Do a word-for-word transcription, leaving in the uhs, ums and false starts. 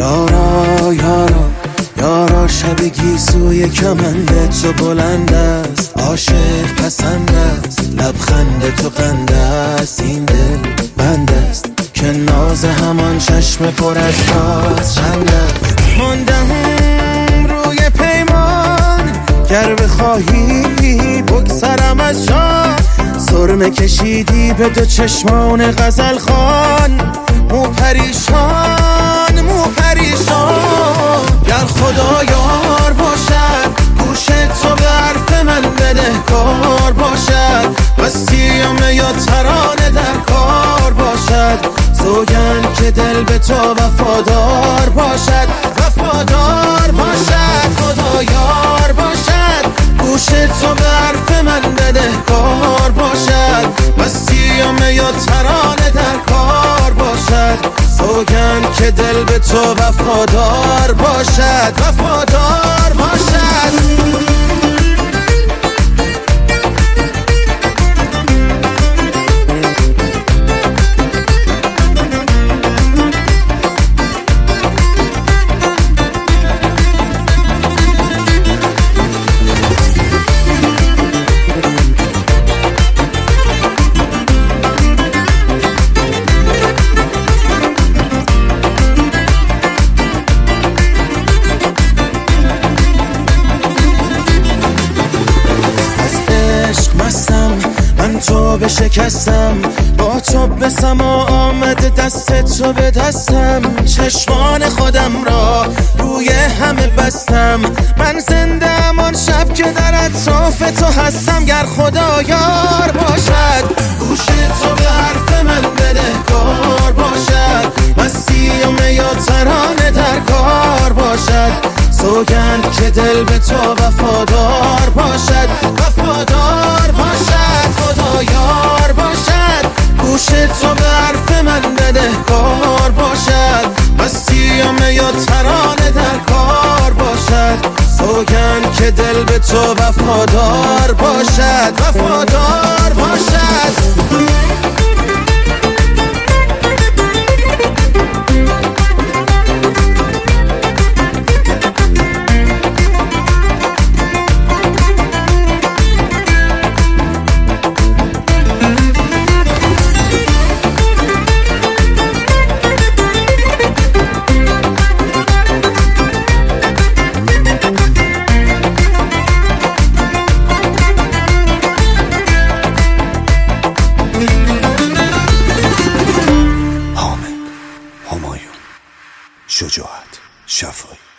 یارا یارا یارا شب گیسوی کمند تو بلند است، عاشق پسند است، لبخند تو قند است، این دل بند است که ناز همان چشم پر از راز چند است. ماندم روی پیمان گر بخواهی بگذرم از جا، سرمه کشیدی به دو چشمان غزل خان، مو پریشان مو پریشان. گر خدا یار باشد گوش تو به حرف من بدهکار باشد، وسیعمه یا ترانه در کار باشد، سوگند که دل به تو وفادار باشد وفادار باشد. خدا یار باشد گوش تو به حرف من بدهکار باشد، وسیعمه یا ترانه در کار باشد، سوگند که دل به تو وفادار باشد وفادار باشد. من تو به شکستم، با تو به سما آمده دست تو به دستم، چشمان خودم را روی همه بستم، من زنده ام آن شب که در اطراف تو هستم. گر خدا یار باشد گوش تو به حرف من بدهکار باشد، وسیعمه یا ترانه در کار باشد، سوگند که دل به تو وفادار باشد وفادار باشد. خدا یار باشد گوش تو به حرف من بدهکار باشد، وسیعمه یا ترانه در کار باشد، سوگند که دل به تو وفادار باشد وفادار باشد. همایون، شجاعت، شفایی.